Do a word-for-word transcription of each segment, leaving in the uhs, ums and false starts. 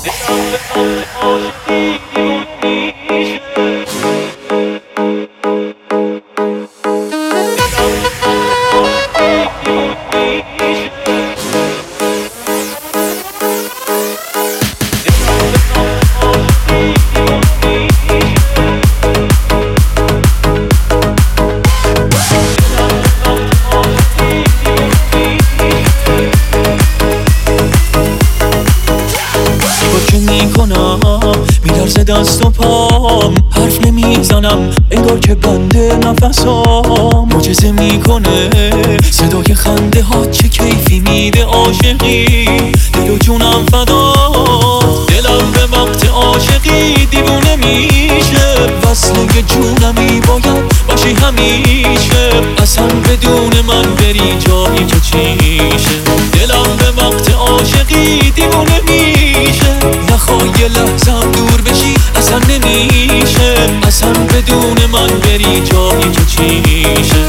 میلرزه دست و پام، حرف نمیزنم انگار که بنده نفسام. معجزه میکنه صدای خنده ها، چه کیفی میده عاشقی. دل و جونم فدا، دلم به وقت عاشقی دیوونه میشه. وصل یه جونمی باید باشی همیشه، اصلا بدون من بری جایی که چیشه. دلم به وقت عاشقی دیوونه میشه، نخوای یه لحظم دور بشی اصلا نمیشه. اصلا بدون من بری جایی که چیشه.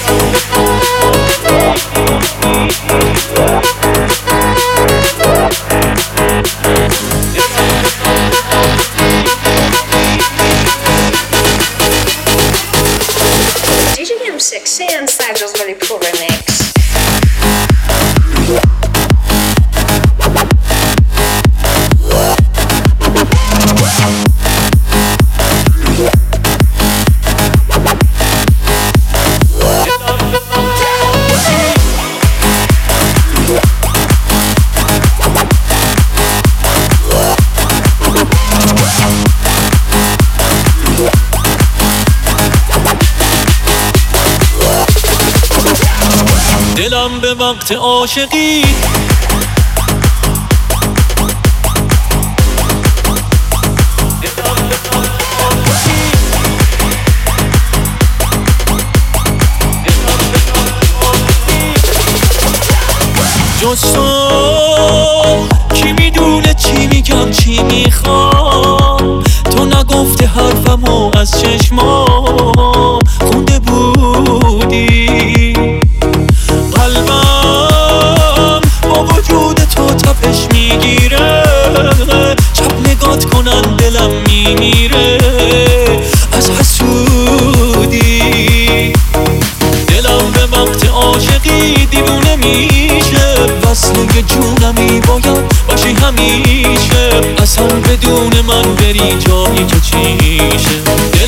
Did you get him sexy and Sajo's very cool remix? دلم به وقت عاشقی جز تو کی میدونه چی میگم چی میخوام. تو نگفته حرفمو از چشمام خونده بودی. قلبم با وجود تو تپش میگیره، چپ نگات کنن دلم میمیره از حسودی. دلم به وقت عاشقی دیوونه میشه، وصل یه جونمی باید باشی همیشه. اصلا بدون من بری جایی که چیشه.